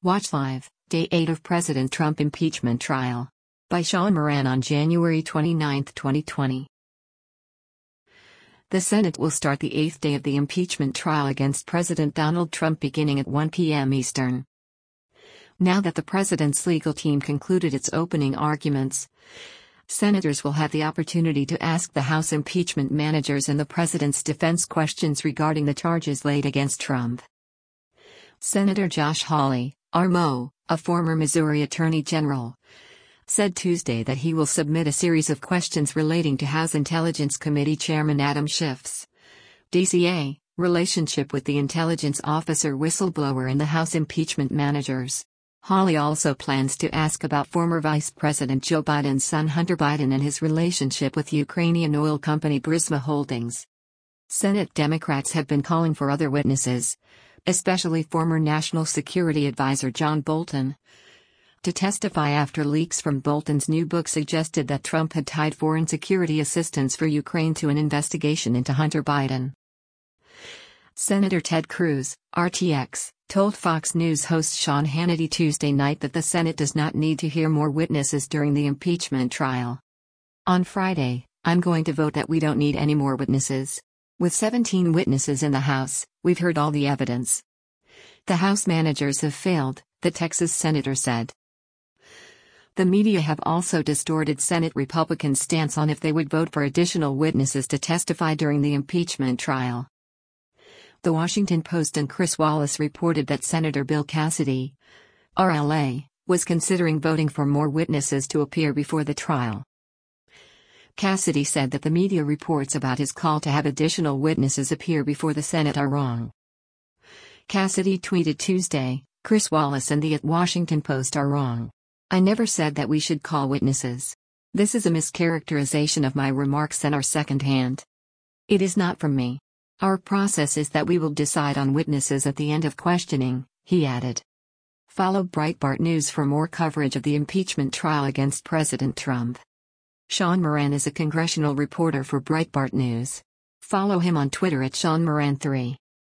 Watch Live, Day 8 of President Trump Impeachment Trial. By Sean Moran on January 29, 2020. The Senate will start the 8th day of the impeachment trial against President Donald Trump beginning at 1 p.m. Eastern. Now that the president's legal team concluded its opening arguments, senators will have the opportunity to ask the House impeachment managers and the president's defense questions regarding the charges laid against Trump. Senator Josh Hawley, RMO, a former Missouri Attorney General, said Tuesday that he will submit a series of questions relating to House Intelligence Committee Chairman Adam Schiff's DCA relationship with the intelligence officer whistleblower and the House impeachment managers. Hawley also plans to ask about former Vice President Joe Biden's son Hunter Biden and his relationship with Ukrainian oil company Burisma Holdings. Senate Democrats have been calling for other witnesses, especially former National Security Advisor John Bolton, to testify after leaks from Bolton's new book suggested that Trump had tied foreign security assistance for Ukraine to an investigation into Hunter Biden. Senator Ted Cruz, RTX, told Fox News host Sean Hannity Tuesday night that the Senate does not need to hear more witnesses during the impeachment trial. On Friday, I'm going to vote that we don't need any more witnesses. With 17 witnesses in the House, we've heard all the evidence. The House managers have failed, the Texas senator said. The media have also distorted Senate Republicans' stance on if they would vote for additional witnesses to testify during the impeachment trial. The Washington Post and Chris Wallace reported that Senator Bill Cassidy, RLA, was considering voting for more witnesses to appear before the trial. Cassidy said that the media reports about his call to have additional witnesses appear before the Senate are wrong. Cassidy tweeted Tuesday, "Chris Wallace and the Washington Post are wrong. I never said that we should call witnesses. This is a mischaracterization of my remarks and are secondhand. It is not from me. Our process is that we will decide on witnesses at the end of questioning," he added. Follow Breitbart News for more coverage of the impeachment trial against President Trump. Sean Moran is a congressional reporter for Breitbart News. Follow him on Twitter at SeanMoran3.